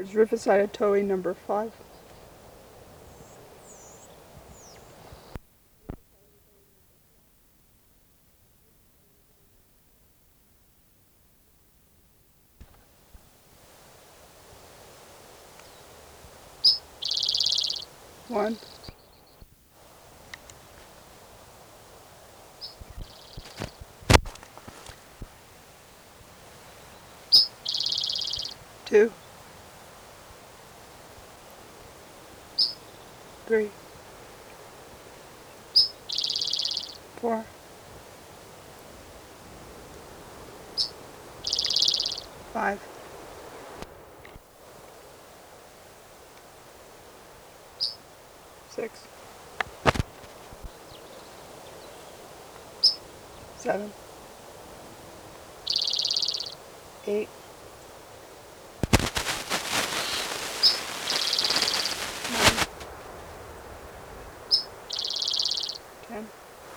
is Rufus Ayatoe number 5. One, two, three, 4, 5, 6, 7, 8, 9, 10,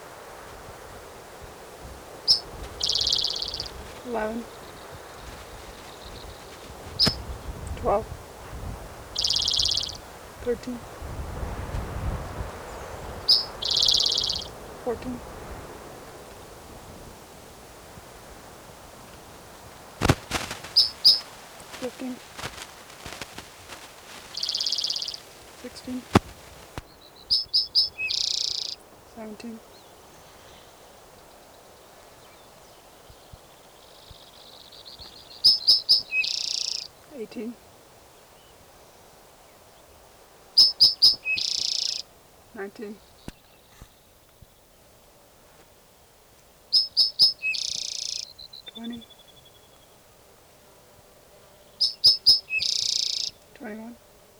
11, 12, 13, 14, 15, 16, 17, 18, 19, 20, 21,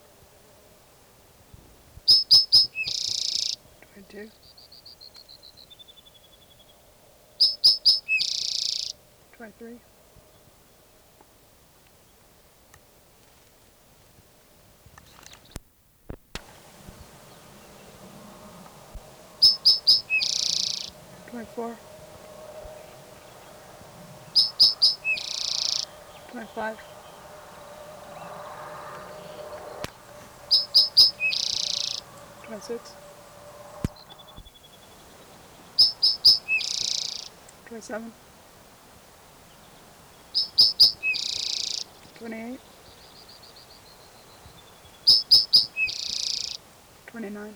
22, 23, 24, 25, 26, 27, 28, 29,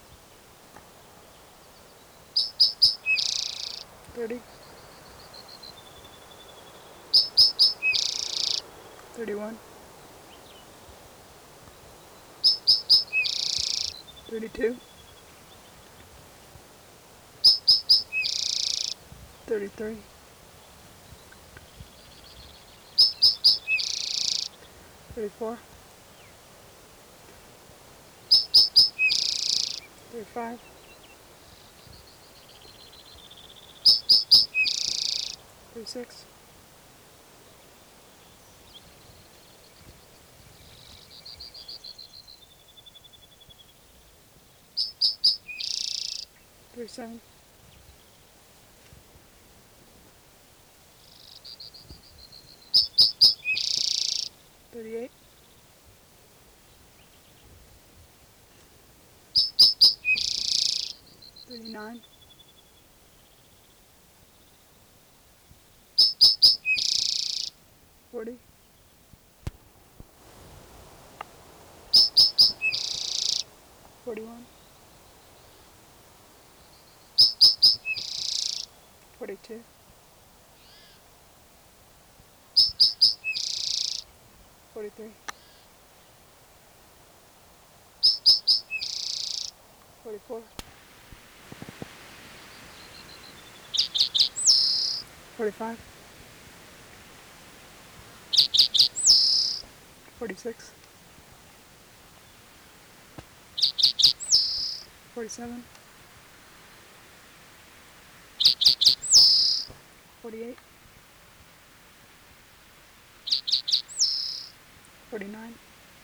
30, 31, 32, 33, 34, 35, 36, 37, 38, 39, 40, 41, 42, 43, 44, 45, 46, 47, 48, 49,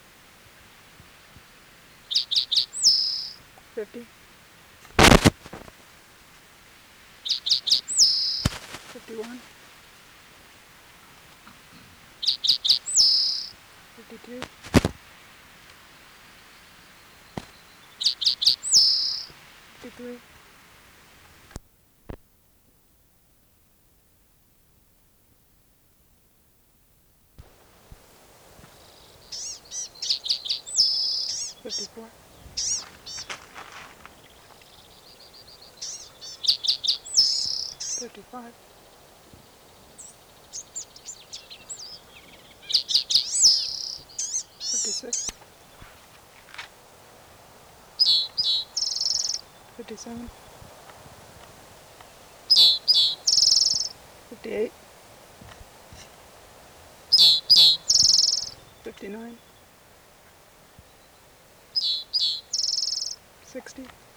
50, 51, 52, 53, 54, 55, 56, 57, 58, 59, 60,